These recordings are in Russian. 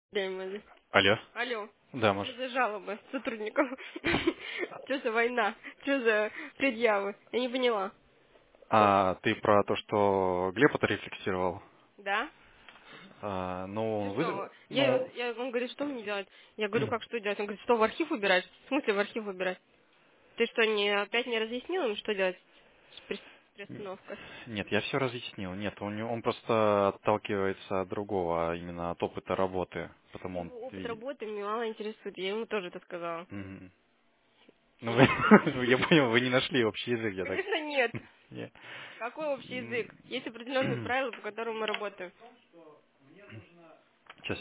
Дэймоны. Алло. Алло. Да, Что может. за жалобы сотрудников? Что за война? Что за предъявы? Я не поняла. А ты про то, что Глеб это рефлексировал? Да? Ну, Что? ну, Он говорит, что мне делать? Я говорю, как что делать? Он говорит, что в архив убирать? В смысле в архив убирать? Ты что, опять не разъяснил им, что делать с приостановкой? нет, я все разъяснил. Нет, он просто отталкивается от другого, а именно от опыта работы. Потому он Его опыт видит. работы меня мало интересует. Я ему тоже это сказала. Мгм. Ну, я понял, вы не нашли общий язык, я так. Конечно, нет. Не. Какой общий язык? Есть определенные правила, по которым мы работаем. Сейчас.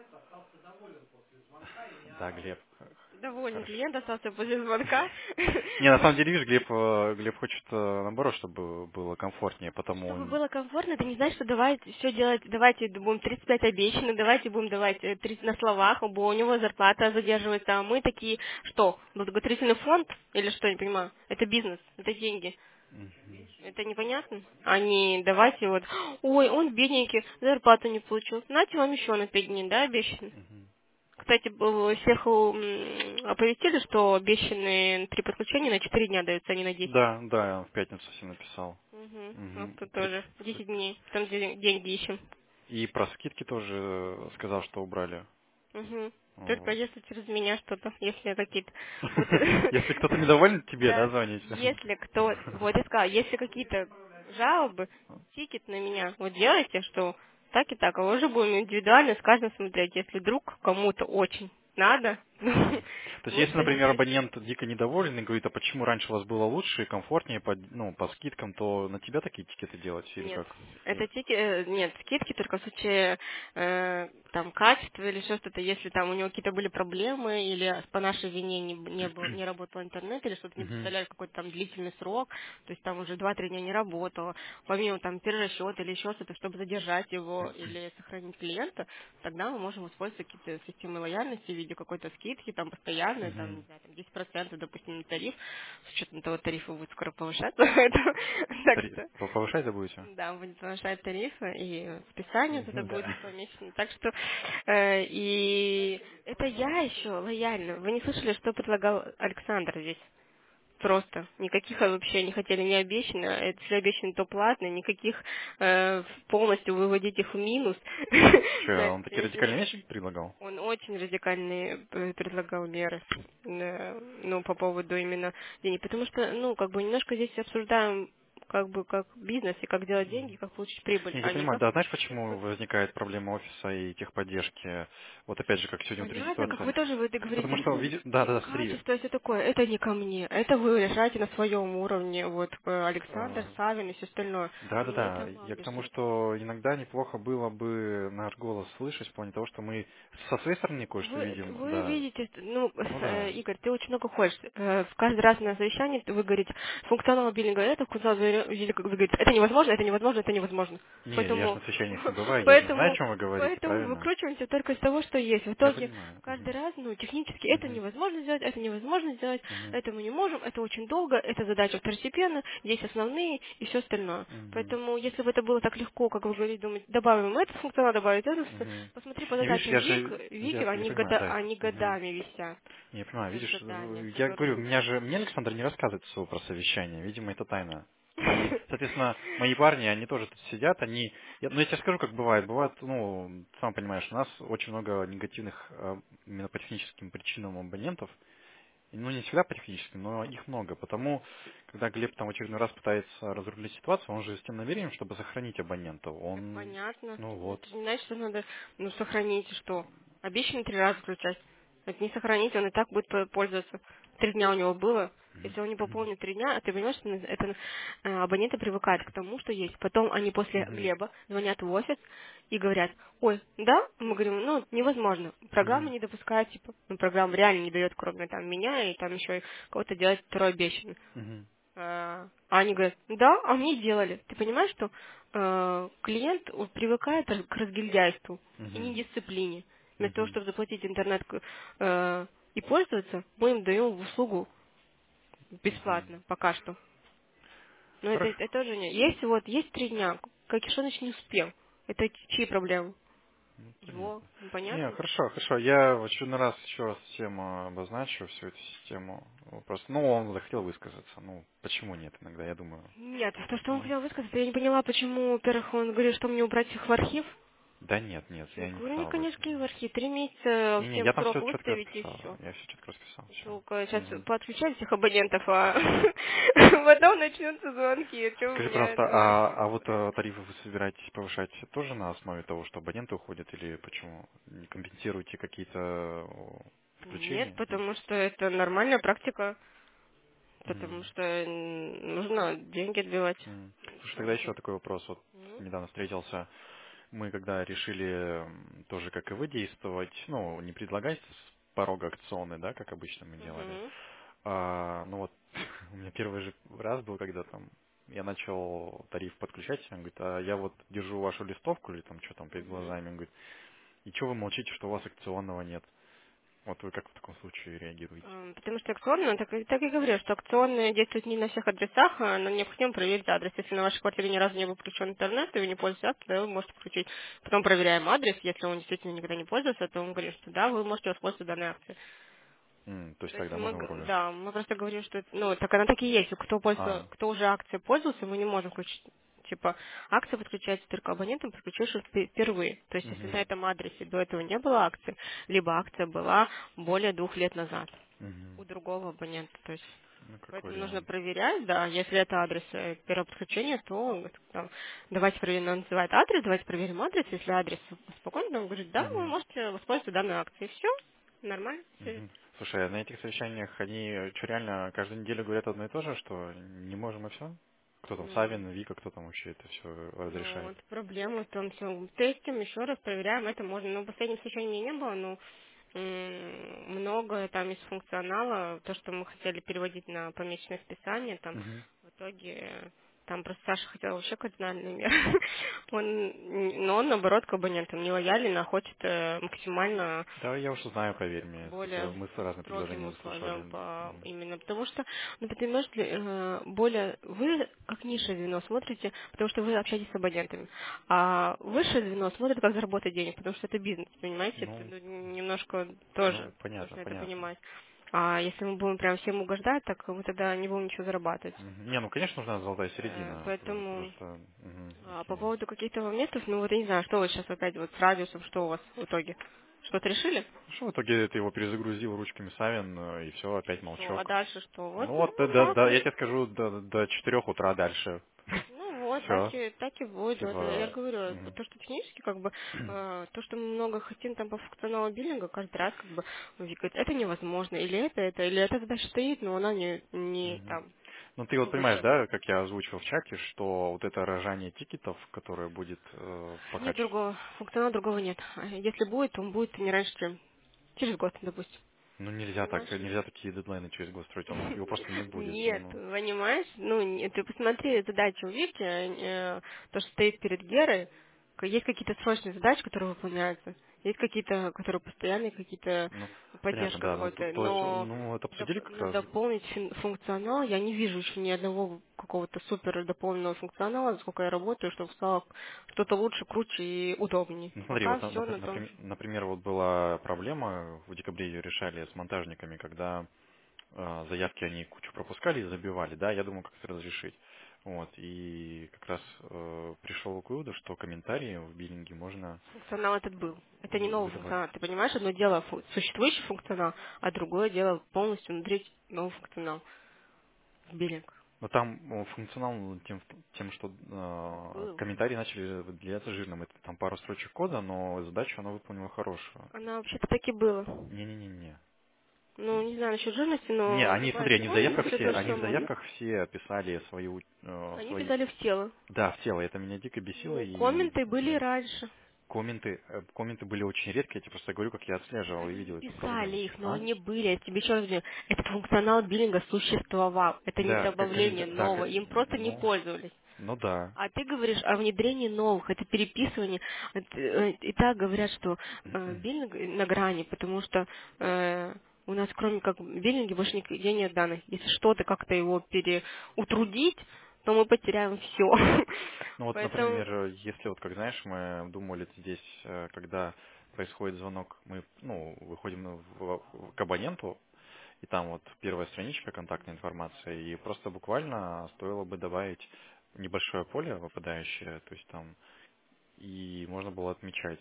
Да, Глеб. Доволен Хорошо. клиент остался после звонка. Не, на самом деле, видишь, Глеб хочет, наоборот, чтобы было комфортнее, потому Чтобы он... было комфортно, это не значит, что давайте все делать, давайте будем 35 обещанных, давайте будем давать 30 на словах, у него зарплата задерживается, а мы такие, что, благотворительный фонд или что, не понимаю, это бизнес, это деньги. Это непонятно? А не давайте вот, ой, он бедненький, зарплату не получил, знаете, вам еще на 5 дней, да, обещаны? Мгм. Кстати, всех оповестили, что обещанные 3 подключения на 4 дня даются, а не на 10. Да, да, я в пятницу всем написал. Угу. У нас Мгм. тут тоже 10 дней, там деньги ищем. И про скидки тоже сказал, что убрали. Угу. Только Вот. если через меня что-то, если какие-то... Вот, Если кто-то недоволен, тебе, да, да, звонить? если кто... Вот я сказала, если какие-то жалобы, тикет на меня, вот делайте, что так и так, а уже будем индивидуально с каждым смотреть. Если вдруг кому-то очень надо, То есть, мы если, например, справедливости. абонент дико недоволен и говорит, а почему раньше у вас было лучше и комфортнее по скидкам, то на тебя такие тикеты делать или Нет. как? Нет. Это нет, скидки только в случае там качества или что-то, если там у него какие-то были проблемы или по нашей вине не работал интернет или что-то не Мгм. доставляли какой-то там длительный срок, то есть там уже 2-3 дня не работало, помимо там перерасчет или еще что-то, чтобы задержать его или сохранить клиента, тогда мы можем использовать какие-то системы лояльности в виде какой-то скидки, там постоянной, там, не Мгм. знаю, там 10%, допустим, на тариф, с учетом того, тарифы будут скоро повышаться, поэтому так что Повышать забудете? да, он будет повышать тарифы, и списание это будет Да. помесячно. Так что и это я еще лояльна. Вы не слышали, что предлагал Александр здесь? Просто. Никаких вообще не хотели не обещано. Если обещано, то платно. Никаких полностью выводить их в минус. Че, он такие радикальные вещи предлагал? Он очень радикальные предлагал меры, ну, по поводу именно денег. Потому что, ну, как бы немножко здесь обсуждаем как бы как бизнес и как делать деньги, как получить прибыль, Не, я а не понимаю, как... да, знаешь, почему возникает проблема офиса и техподдержки? Вот опять же, как сегодня утренний Понятно, как вторник. вы тоже вы это Потому говорите, что, да, да, смотри, качество и все такое, это не ко мне, это вы решаете на своем уровне, вот Александр, э, Савин и все остальное. да, да, Мне да, это я мало к тому, решать. что иногда неплохо было бы наш голос слышать, в плане того, что мы со своей стороны кое-что видим, Вы да, видите, ну, ну да, Игорь, ты очень много хочешь. В каждый раз на совещании вы говорите, функционал биллинга это, функционал биллинга, вы говорите, это невозможно, это невозможно, это невозможно. не, я же Поэтому, на совещаниях не бываю, я же знаю, о поэтому, чем вы говорите, поэтому правильно? выкручиваемся только из того, что есть. В Я итоге понимаю. каждый раз, ну, технически это Мгм, невозможно сделать, это невозможно сделать, мгм, это мы не можем, это очень долго, это задача второстепенная, здесь основные и все остальное. мгм, Поэтому, если бы это было так легко, как вы говорите, думать, добавим этот функционал, добавить этот, мгм. посмотри по Не, видишь, задачам Вики, я понимаю, да. они Мгм. годами висят Не, я понимаю, в видишь, заданиях, я которые... говорю, мне Александр не рассказывает всего про совещание, видимо, это тайна. И, соответственно, мои парни, они тоже тут сидят, ну, я тебе скажу, как бывает, ну, сам понимаешь, у нас очень много негативных именно по техническим причинам абонентов, и, ну, не всегда по техническим, но их много, потому, когда Глеб там в очередной раз пытается разрулить ситуацию, он же с тем намерением, чтобы сохранить абонента, Так он, понятно. ну, Ну, вот, это не значит, что надо, ну, сохранить, что обещано 3 раза включать. Это не сохранить, он и так будет пользоваться. 3 дня у него было. Если он не пополнит 3 дня, а ты понимаешь, что это абоненты привыкают к тому, что есть. Потом они после мгм, Глеба звонят в офис и говорят, ой, да? Мы говорим, ну, невозможно. Программа мгм, не допускает, типа, ну, программа реально не дает, кроме там меня и там еще и кого-то делать второй обещанный. мгм, А они говорят, да, а мне делали. Ты понимаешь, что клиент привыкает к разгильдяйству и мгм, недисциплине. Вместо того, мгм, чтобы заплатить интернет и пользоваться, мы им даем в услугу мгм. бесплатно, пока что. Но это, Хорошо. это тоже не... Есть 3 дня, как Кишоныч не успел. Это чьи проблемы? Ну, Его, понятно. Не, понятно? хорошо, хорошо. Я в очередной раз еще раз тему обозначу, всю эту систему. Просто, ну, он захотел высказаться. Ну, почему нет иногда, я думаю. Нет, то, что он Ну, хотел высказать, я не поняла, почему, во-первых, он говорит, что мне убрать их в архив. да нет, нет, Я я не говорю, не, писал об этом. конечно, в архив. 3 месяца Не-не, всем я там срок все четко выставить и расписал. все. Я все четко расписал, все. Только сейчас Угу. поотключать всех абонентов, а потом начнутся звонки. Что у Скажи, меня пожалуйста, это... а вот тарифы вы собираетесь повышать тоже на основе того, что абоненты уходят, или почему? Не компенсируете какие-то Нет, включения? потому что это нормальная практика. Потому М. что нужно деньги отбивать. Слушай, тогда Сразу. еще такой вопрос. Вот Мгм. недавно встретился. Мы когда решили тоже, как и вы, действовать, ну, не предлагать с порога акционы, да, как обычно мы делали. Мгм. Ну вот, у меня первый же раз был, когда там я начал тариф подключать, он говорит, а я вот держу вашу листовку или там что там перед Мгм. глазами, он говорит, и что вы молчите, что у вас акционного нет? Вот вы как в таком случае реагируете? Потому что акционно, так и говорю, что акционные действуют не на всех адресах, а нам необходимо проверить адрес. Если на вашей квартире ни разу не был включен интернет, и вы не пользуетесь акцией, тогда вы можете включить. Потом проверяем адрес, если он действительно никогда не пользовался, то он говорит, что да, вы можете воспользоваться данной акцией. То есть То есть тогда можно вроде. да, мы просто говорим, что, ну, так она так и есть. Кто уже акцией пользовался, мы не можем включить. Типа, акция подключается только абонентам, подключившим впервые. То есть, если Мгм. на этом адресе до этого не было акции, либо акция была более 2 лет назад Мгм. у другого абонента. То есть, Ну, как поэтому нужно вариант. проверять, да, если это адрес первого подключения, то там, давайте проверим, он называет адрес, давайте проверим адрес. Если адрес спокойно, то он говорит, да, вы Мгм. можете воспользоваться данной акцией. Все, нормально, все. Мгм. Слушай, а на этих совещаниях они что, реально каждую неделю говорят одно и то же, что не можем и все? Кто там, Савин, Вика, кто там вообще это все Ну, разрешает? вот проблема в том, что тестим, еще раз проверяем, это можно. Ну, в последнем совещании не было, но много там из функционала, то, что мы хотели переводить на помесячное списание, там Мгм. в итоге там просто Саша хотел вообще кардинальный мер. Но он, наоборот, к абонентам не лоялен, а хочет максимально Да, я уже знаю, поверь мне. более Мы разные строгим предложения условиям заслушали. именно потому что, ну, понимаешь, более вы как низшее звено смотрите, потому что вы общаетесь с абонентами, а высшее звено смотрит, как заработать денег, потому что это бизнес, понимаете, это Ну, немножко ну, тоже понятно, нужно это понятно. понимать. А если мы будем прям всем угождать, так мы тогда не будем ничего зарабатывать. Мгм. Не, ну, конечно, нужна золотая середина. Поэтому Просто, по окей. поводу каких-то моментов, ну вот я не знаю, что вы сейчас опять вот с радиусом, что у вас в итоге? Что-то решили? Ну что, в итоге ты его перезагрузил ручками Савин, и все, опять Все, а молчок. дальше что? Вот, Ну вот, ну, так я вот. тебе скажу, до 4 утра дальше. Ну вот, Все. так и будет. Вот, я Типа, говорю, то, что технически, как бы, то, что мы много хотим там по функционалу биллинга, каждый раз, как бы, Вика говорит, это невозможно, или эта задача стоит, но она не Мгм. там, Ну ты вот понимаешь, выше. да, как я озвучил в чате, что вот это рожание тикетов, которое будет пока... Нет другого, функционала другого нет. А если будет, то он будет не раньше, чем через год, допустим. Ну нельзя так, Понимаешь? нельзя такие дедлайны через год строить, его просто не будет. Нет, Ну, понимаешь? Ну, ты посмотри задачи, увидите, то, что стоит перед Герой, есть какие-то срочные задачи, которые выполняются, есть какие-то, которые постоянные, какие-то ну, понятно, поддержка да, ну, какой-то, то есть, но ну, это обсудили как раз. дополнить функционал я не вижу еще ни одного какого-то супер дополненного функционала, сколько я работаю, чтобы стало что-то лучше, круче и удобнее. Ну смотри, Пока вот, все на том же. например, вот была проблема, в декабре ее решали с монтажниками, когда заявки они кучу пропускали и забивали, да, я думаю, как это разрешить. Вот, и как раз пришел к выводу, что комментарии в биллинге можно Функционал этот был. Это не новый выдавать. функционал. Ты понимаешь, одно дело существующий функционал, а другое дело полностью внедрить новый функционал в биллинг. Но там функционал тем, что Был. комментарии начали выделяться жирным. Это там пару строчек кода, но задачу она выполнила хорошую. Она вообще-то так и было. Не-не-не-не. Ну, не знаю насчет жирности, Не, но они, любая смотри, другая функция то же они в самое. заявках все описали Они свои, кидали в тело. да, в тело. Это меня дико бесило, Ну, и комменты были и раньше. комменты были очень редкие. Я тебе просто говорю, как я отслеживал и Они не видел эту писали проблему. их, но А? они были. Я тебе еще раз говорю, этот функционал биллинга существовал. Это не Да, добавление да, нового. Им просто не ну, пользовались. ну да. А ты говоришь о внедрении новых, это переписывание. И так говорят, что биллинг на грани, потому что у нас кроме как биллинги больше нигде нет данных. Если что-то как-то его переутрудить, то мы потеряем все. Ну вот, Поэтому, например, если вот, как знаешь, мы думали здесь, когда происходит звонок, мы, ну, выходим к абоненту, и там вот первая страничка контактной информации, и просто буквально стоило бы добавить небольшое поле выпадающее, то есть там, и можно было отмечать,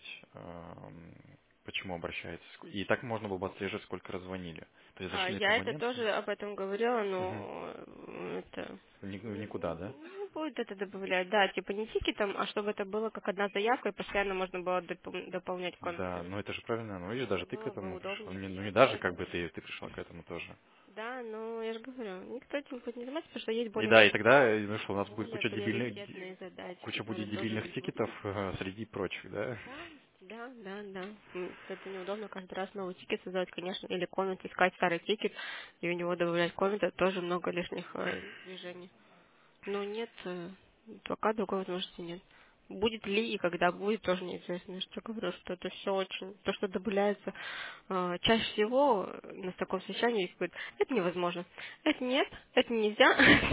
почему обращается. И так можно было бы отслеживать, сколько раз звонили. То есть зашли к я это абоненту, тоже об этом говорила, мгм, но это никуда, да? не будет это добавлять. Да, типа не тики там, а чтобы это было как одна заявка, и постоянно можно было дополнять Да, комнатами. ну это же правильно, ну видишь, даже ты к Было бы этому пришел. удобнее. Ну не даже как бы ты пришла к этому тоже. Да, но я же говорю, никто этим будет не заниматься, потому что есть И более, да, и тогда, ну что, у нас будет более приоритетные задачи, куча которые будет тоже дебильных ведут. тикетов среди прочих, да? Да, да, да, да. Это неудобно каждый раз новый тикет создавать, конечно, или коммент, искать старый тикет, и у него добавлять коммент, это тоже много лишних движений. Но нет, пока другой возможности нет. Будет ли и когда будет, тоже неизвестно. Я что говорю, что это все очень, то, что добавляется чаще всего на таком совещании, говорит, это невозможно, это нет, это нельзя,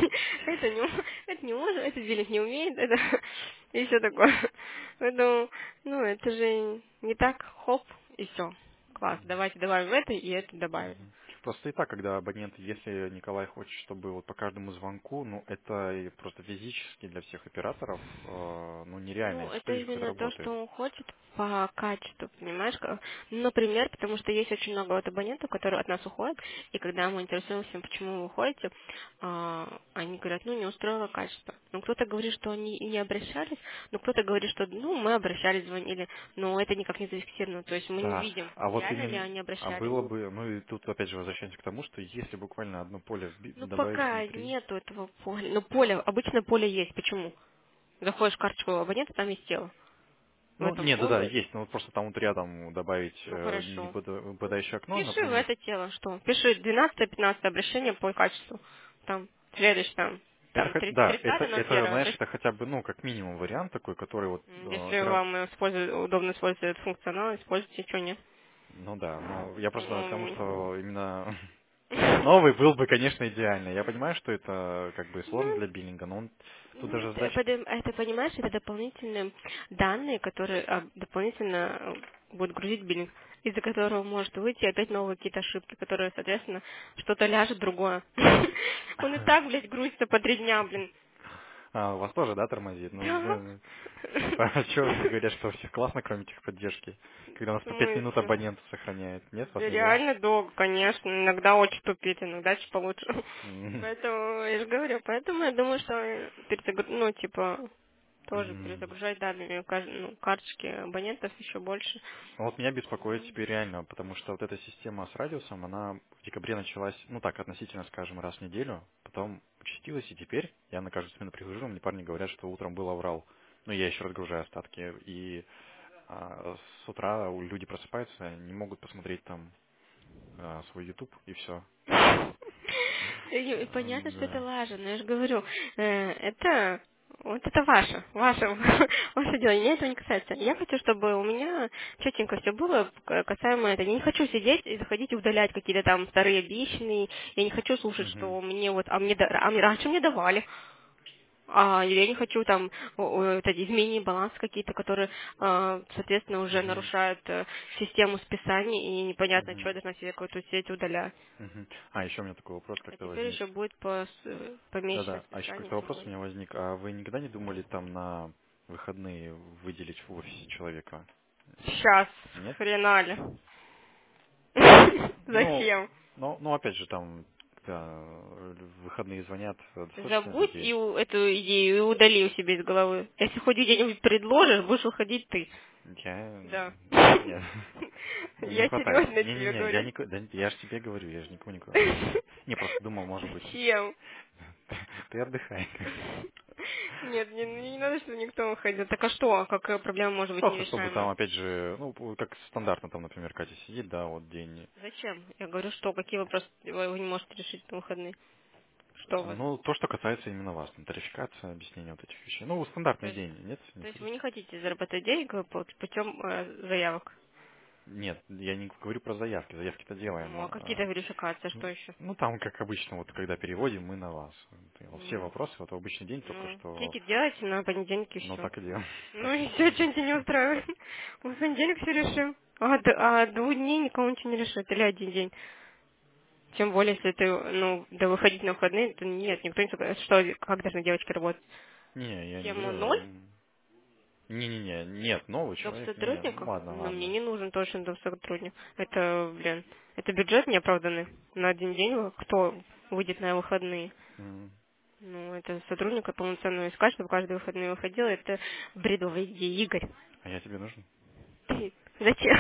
это не может, это делить не умеет, это и все такое. Поэтому, ну, это же не так, хоп, и все. Класс, давайте добавим это и это добавили. Мгм. Просто и так, когда абонент, если Николай хочет, чтобы вот по каждому звонку, ну это и просто физически для всех операторов, ну нереально, Ну, если это видишь, как это именно то, работает. что он хочет по качеству, понимаешь? Ну, например, потому что есть очень много вот абонентов, которые от нас уходят, и когда мы интересуемся, почему вы уходите, они говорят, ну, не устроило качество. Ну, кто-то говорит, что они и не обращались, но кто-то говорит, что, ну, мы обращались, звонили, но это никак не зафиксировано, то есть мы не Да, видим, а вот реально ли именно, они а обращались. было бы, ну и тут опять же возвращаемся к тому, что если буквально одно поле Ну, добавить пока внутри, нету этого поля. Ну, поле, обычно поле есть. Почему? Заходишь в карточку абонента, там есть тело. В ну этом нет, да, поле, есть, но вот просто там вот рядом добавить ну, хорошо. выпадающее окно, Пиши в например, это тело, что? Пиши 12-15 обращение по качеству. Там, следующий, это, там да, 30-01. знаешь, это хотя бы, ну, как минимум вариант такой, который вот Если вам удобно использовать этот функционал, используйте, что нет. ну да, ну, я просто к тому, Ну, что именно новый был бы, конечно, идеальный. Я понимаю, что это как бы сложно ну, для биллинга, но тут ну, даже задача... это, понимаешь, это дополнительные данные, которые дополнительно будут грузить биллинг, из-за которого может выйти опять новые какие-то ошибки, которые, соответственно, что-то ляжет другое. Он и так, блядь, грузится по 3 дня, блин. А, у вас тоже, да, тормозит? Ну, Да. блин, типа, а что все говорят, что у всех классно, кроме техподдержки? Когда у нас В по 5 минут смысле? абонент сохраняет. Нет, вас Да не было? реально долго, конечно. Иногда очень тупит, иногда чуть получше. М, Поэтому, я же говорю, поэтому я думаю, что ну, типа, тоже м. перезагружать данными карточки абонентов еще больше. Ну, вот меня беспокоит теперь реально, потому что вот эта система с радиусом, она в декабре началась, ну так, относительно, скажем, раз в неделю, потом участилась, и теперь я на каждую смену прихожу, мне парни говорят, что утром был аврал. Ну, я еще разгружаю остатки, и с утра люди просыпаются, не могут посмотреть там свой YouTube, и все. И понятно, что это Да. важно, но я же говорю, это вот это ваше, ваше дело, меня этого не касается. Я хочу, чтобы у меня четенько все было касаемо этого. Я не хочу сидеть и заходить и удалять какие-то там старые обещанные. Я не хочу слушать, Мгм. что мне вот, раньше мне давали. Я не хочу там вот эти изменения баланса какие-то, которые, соответственно, уже Мгм. нарушают систему списаний, и непонятно, что Мгм. я должна себе какую-то сеть удалять. Мгм. А, еще у меня такой вопрос А как-то теперь возник. еще будет помесячное Да-да, а еще списание как-то вопрос у тем меня возник. А вы никогда не думали там на выходные выделить в офисе человека? Сейчас, Нет? хренали. Ну, Зачем? ну, опять же, там, когда в выходные звонят, достаточно Забудь людей. эту идею и удали у себя из головы. Если хоть где-нибудь предложишь, будешь выходить ты. Я... Да. Нет. Не Я хватает. серьезно тебе Не-не-не, говорю. да, я же тебе говорю, я же никому не говорю. Не, просто думал, может быть, Зачем? ты отдыхай. Нет, не надо, чтобы никто выходил. Так а что? Какая проблема может быть Просто чтобы там, нерешаемая? опять же, ну, как стандартно там, например, Катя сидит, да, вот день. Зачем? Я говорю, что? Какие вопросы вы не можете решить на выходные? Что вы? Ну, то, что касается именно вас, там, тарификация, объяснение вот этих вещей. Ну, То стандартный есть, день, нет? Не то есть вы хотите? не хотите зарабатывать денег путем заявок? Нет, я не говорю про заявки. Заявки-то делаем. Ну, а какие-то верификации, что еще? Ну, там, как обычно, вот когда переводим, мы на вас. Все вопросы, вот в обычный день только Ну, что, тикет делайте на понедельник и ну, все. так и делаем. Ну Так и и делаем. все, что тебя не устраивает. Мы в понедельник все решим. А 2 дней никому ничего не решит. Или 1 день. Тем более, если ты, ну, да выходить на выходные, то нет, никто не сказал, что, как должны девочки работать. Не, я не Тему говорю. 0. Не-не-не, нет, новый Доп. человек, не, Сотрудников? ладно, Ну, мне ладно. не нужен точно доп. Сотрудник. Это, блин, это бюджет неоправданный. На 1 день кто выйдет на выходные? М. Ну, это сотрудника полноценного искать, чтобы каждые выходные выходил. Это бредовая идея, Игорь. А я тебе нужен? Ты зачем?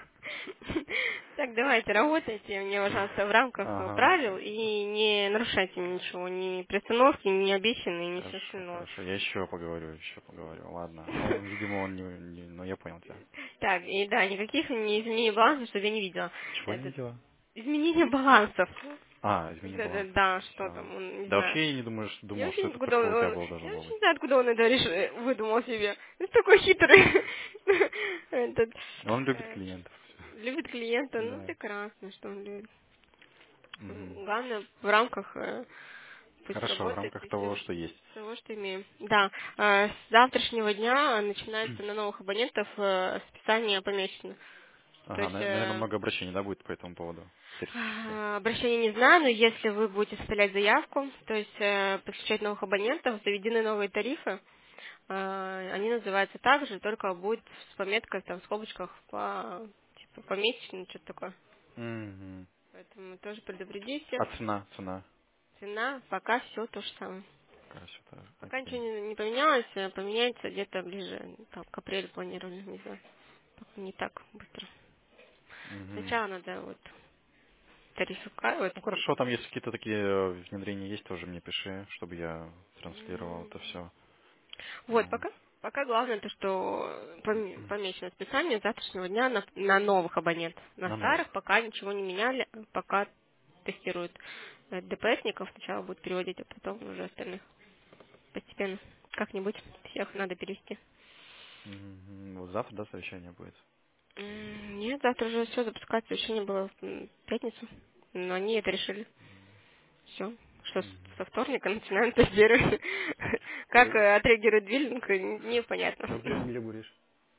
Так, давайте, работайте мне, пожалуйста, в рамках Ага. правил и не нарушайте ничего, ни приостановки, ни обещанные, ни все Хорошо, остальное. хорошо. Я еще поговорю. Ладно. Ну, видимо, он ну, я понял тебя. Так, и да, никаких не изменений баланса, чтобы я не видела. Чего не Это видела? изменение балансов. Измени Да, да, баланс. да, что Все. там, он, не Да знаю. вообще я не Я думал, вообще что не это откуда только у тебя я должно было вообще не быть. знаю, откуда он это выдумал себе. Он такой хитрый. Этот, Он любит э, клиентов. любит клиента, ну Да. прекрасно, что он любит. Мгм. Главное, в рамках пусть Хорошо, в работает рамках и того, всего, что есть. всего, что имеем. Да, с завтрашнего дня начинается на новых абонентов списание помесячно. То Ага, есть наверное, много обращений, да, будет по этому поводу теоретически. обращение не знаю, но если вы будете составлять заявку, то есть подключать новых абонентов, заведены новые тарифы, они называются так же, только будет с пометкой там в скобочках по типа помесячно, что-то такое. Мгм. Поэтому тоже предупредите. А цена? Цена пока все то же самое. Короче, это Пока ничего окей. не поменялось, поменяется где-то ближе, там, к апрелю планировали, не знаю. Пока не так быстро. Мгм. Сначала надо вот тарификать, Ну хорошо, там если какие-то такие внедрения есть, тоже мне пиши, чтобы я транслировал вот. это все. Вот, пока главное то, что помечено списание с завтрашнего дня на новых абонентов. На На старых новых. пока ничего не меняли, пока тестируют ДПСников, сначала будут переводить, а потом уже остальных постепенно. Как-нибудь всех надо перевести. Мгм. Вот завтра, да, совещание будет? Нет, завтра уже все запускается, еще не было в пятницу. Но они это решили. Все. Что Мгм. со вторника начинаем тестировать. Как Ты, отреагирует биллинг, непонятно. где будешь?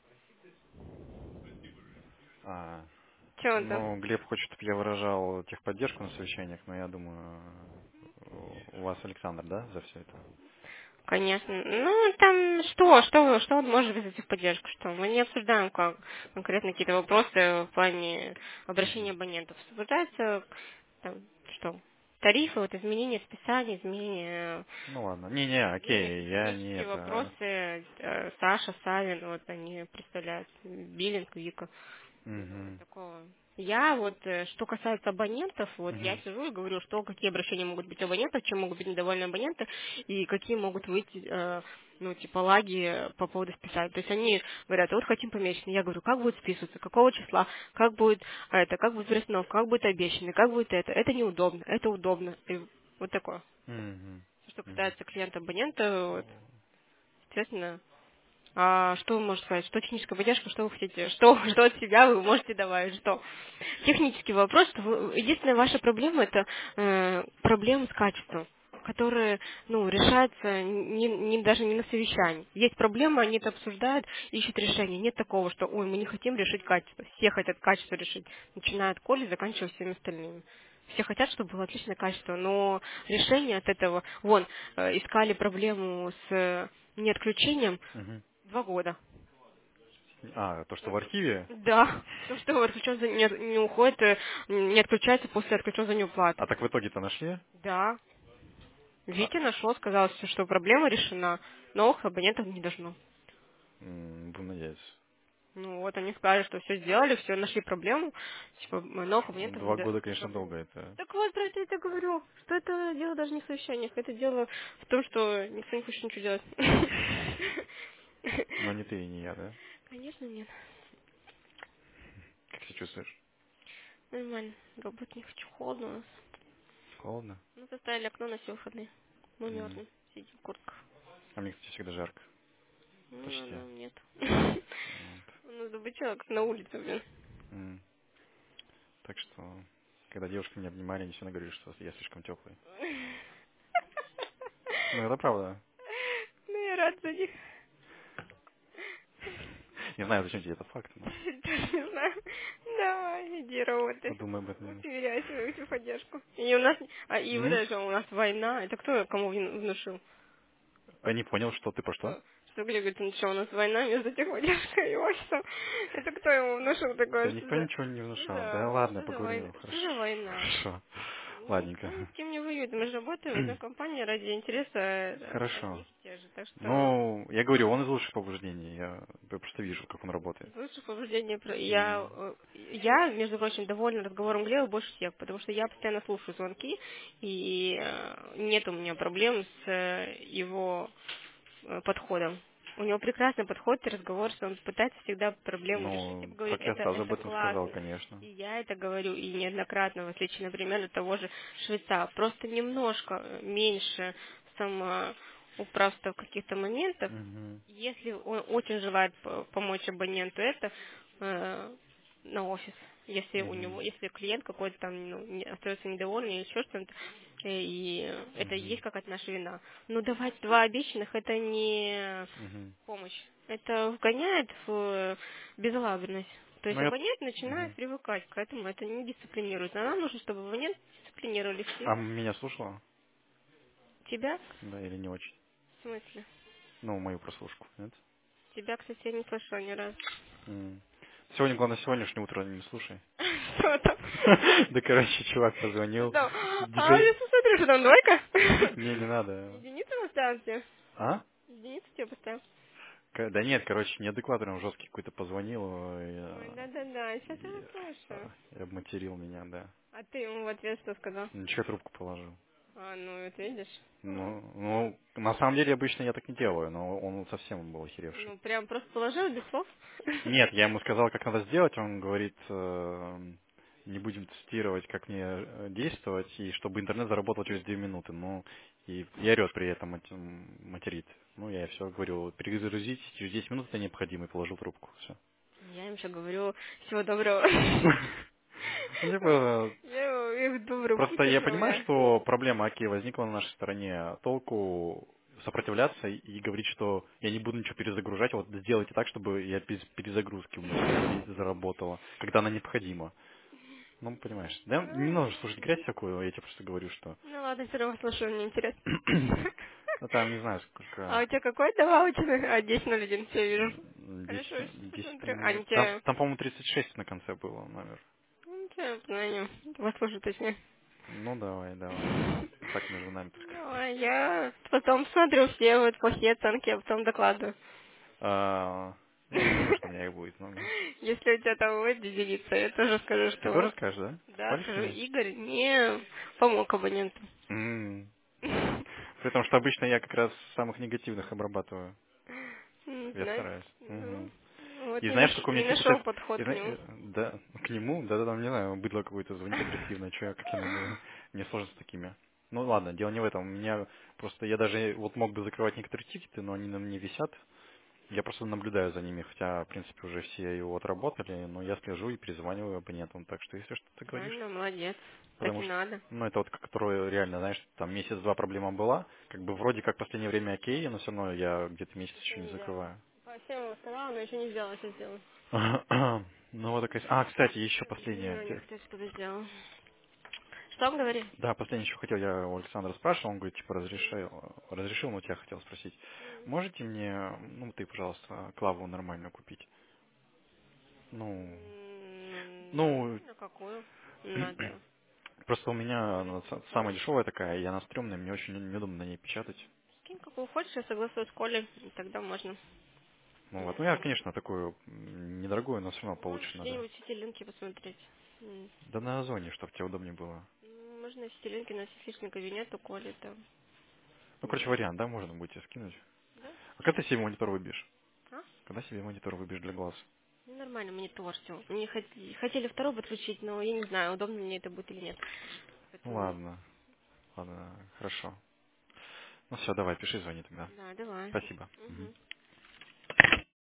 А, Че он там? ну, Глеб хочет, чтобы я выражал техподдержку на совещаниях, но я думаю, у вас Александр, да, за все это? Конечно. Ну, там что он может вызвать их поддержку? Что? Мы не обсуждаем как конкретно какие-то вопросы в плане обращения Мгм. абонентов. Обсуждается там, что? Тарифы, вот изменения списания, изменения Ну ладно. Не-не, изменения окей, я не технические это. вопросы. Саша, Савин, вот они представляют биллинг, Вика. Мгм. Такого. Я вот, что касается абонентов, вот я Мгм. сижу и говорю, что какие обращения могут быть у абонентов, чем могут быть недовольны абоненты, и какие могут выйти, ну, типа, лаги по поводу списания. То есть они говорят, вот хотим помесячно. Я говорю, как будет списываться, какого числа, как будет это, как будет приостановка, как будет обещанный, как будет это неудобно, это удобно. И вот такое. Мгм. Что Мгм. касается клиента-абонента, вот, естественно, а что вы можете сказать? Что техническая поддержка, что вы хотите? Что от себя вы можете добавить? Что? Технический вопрос. Что единственная ваша проблема это проблема с качеством, которая ну, решается даже не на совещании. Есть проблема, они это обсуждают, ищут решение. Нет такого, что ой, мы не хотим решить качество. Все хотят качество решить. Начиная от Коли, заканчивая всеми остальными. Все хотят, чтобы было отличное качество, но решение от этого, искали проблему с неотключением Мгм. 2 года. То, что в архиве? Да. То, что отключен не уходит, не отключается после отключен за А неуплату. так в итоге-то нашли? Да. А, Витя нашел, сказал, что проблема решена, новых абонентов не должно. Будем надеяться. Ну вот они сказали, что все сделали, все нашли проблему, типа новых абонентов не 2 года, должно. конечно, долго это. Так вот, про это я тебе говорю, что это дело даже не в совещаниях, это дело в том, что никто не хочет ничего делать. Но не ты и не я, да? Конечно, нет. Как себя чувствуешь? Нормально. Работать не хочу. Холодно у нас. Холодно? Мы поставили окно на все выходные. Мы М. мерзнем. Сидим в куртках. А мне, кстати, всегда жарко. Ну, а Почти. нам нет. Вот. У нас добычало, как на улице, блин. М. Так что, когда девушки меня обнимали, они всегда говорили, что я слишком теплый. Ну, это правда. Ну, я рад за них. Не знаю, зачем тебе этот факт, но Даже не знаю. Давай, иди работай. подумай об этом. Усмиряй свою поддержку. И у нас, и вот М? это у нас война. Это кто кому внушил? Я не понял, что ты про что? Что Глеб говорит, ну что, у нас война между техподдержкой и офисом. Это кто ему внушил Да такое? никто ничего не внушал. Да ладно, Что за война? поговорю. Что за война? Хорошо. Никто ни Ладненько. с кем не воюет. Мы же работаем в одной компании ради интереса Хорошо. одних и тех же. Так что Ну, я говорю, он из лучших побуждений. Я просто вижу, как он работает. из лучших побуждений М. я, между прочим, довольна разговором Глеба больше всех, потому что я постоянно слушаю звонки, и нет у меня проблем с его подходом. У него прекрасный подход и разговор, что он пытается всегда проблему решить и Ну, говорит, так я сразу об это этом сказал, классно. конечно. И я это говорю, и неоднократно, в отличие, например, от того же Швейца. Просто немножко меньше самоуправства в каких-то моментах. Мгм. Если он очень желает помочь абоненту, это на офис. Если у Мгм. него, если клиент какой-то там остается недовольный или еще что-то, и это и Мгм. есть какая-то наша вина. Но давать два обещанных это не Мгм. помощь. Это вгоняет в безалаберность. То Ну, есть я... абонент начинает Мгм. привыкать к этому, это не дисциплинирует. А нам нужно, чтобы абонент дисциплинировали все. А меня слушала? Тебя? Да, или не очень? В смысле? Ну, мою прослушку, нет? Тебя, кстати, я не слышала ни разу. М. Сегодня, главное, сегодняшнее утро не слушай. Что там? Да, короче, чувак Что позвонил. там? А, Теперь... я посмотрю, что там, двойка? Не надо. Единицу поставил тебе? А? Единицу тебе поставил? Да нет, короче, неадекватный он жесткий какой-то позвонил, Ой, да-да-да, сейчас я и, послушаю. и обматерил меня, да. А ты ему в ответ что сказал? Ничего, трубку положил. А, ну, вот видишь. Ну, на самом деле обычно я так не делаю, но он совсем был охеревший. Ну, прям просто положил без слов? Нет, я ему сказал, как надо сделать, он говорит, не будем тестировать, как мне действовать, и чтобы интернет заработал через 2 минуты. Ну, и орет при этом, материт. Ну, я все говорю, перезагрузить через 10 минут это необходимо, и положил трубку, все. Я им еще говорю, всего доброго. Ну, типа, Я их в добрый путь просто я понимаю, отправляю. что проблема, окей, возникла на нашей стороне. Толку сопротивляться и говорить, что я не буду ничего перезагружать, вот сделайте так, чтобы я без перезагрузки у меня заработала, когда она необходима. Ну, понимаешь. Да, не нужно слушать грязь всякую, я тебе просто говорю, что... Ну ладно, все равно слушаю, мне интересно. Ну, там, не знаю, А сколько... у тебя какой то ваучер? А, 10:01, все вижу. 10, Хорошо, я сейчас 10 посмотрю. А, там, не тебя... по-моему, 36 на конце было номер. Ну, тебя позвоню. Послушай, точнее. Ну, давай. Так, между нами только. Давай, я потом смотрю все вот плохие оценки, а потом докладываю. А, я не думаю, что у меня их будет много. Если у тебя там будет единица, я тоже скажу, Ты что... тоже скажешь, да? Да, Хвалишь скажу, меня? Игорь не помог абоненту. М. При том, что обычно я как раз самых негативных обрабатываю. Не Я знаю. стараюсь. Ну, вот И знаешь, какой у не меня нашел эпитет? подход к нему. Да, к нему, да, там, не знаю, быдло какое-то звонит агрессивное, что как я могу, мне сложно с такими. Ну ладно, дело не в этом, у меня просто, я даже вот мог бы закрывать некоторые тикеты, но они на мне висят, я просто наблюдаю за ними, хотя, в принципе, уже все его отработали, но я слежу и перезваниваю абонентам, так что если что-то говоришь, Правильно, молодец. Так потому и что, надо. ну, это вот, которое реально, знаешь, там месяц-два проблема была, как бы вроде как в последнее время окей, но все равно я где-то месяц Еще еще не не сделала. закрываю. По всем сказала, но еще не сделала, сейчас сделаю. Ну вот такая... А, кстати, еще последнее. Извини, кстати, что-то сделала. Что он говорит? Да, последнее еще хотел, я у Александра спрашивал, он говорит, типа, разрешил, но тебя хотел спросить. Можете мне, ну, ты, пожалуйста, клаву нормальную купить? Ну, ну, На какую? Надо. просто у меня она самая дешевая такая, и она стрёмная, мне очень неудобно на ней печатать. Скинь, какую хочешь, я согласуюсь с Колей, и тогда можно. Ну вот, ну я, конечно, такую недорогую, но все равно получше Можешь надо. где-нибудь сетилинки посмотреть. Да на Озоне, чтобы тебе удобнее было. Можно сетилинки на личный кабинет у Коли там. Ну, короче, вариант, да, можно будет тебе скинуть. Да? А когда ты себе монитор выбьешь? А? Когда себе монитор выбьешь для глаз? Ну, нормально, монитор все. Мне хотели второй подключить, но я не знаю, удобно мне это будет или нет. Ну Поэтому, ладно, ладно, хорошо. Ну все, давай, пиши, звони тогда. да, давай. Спасибо. Мгм. Мгм.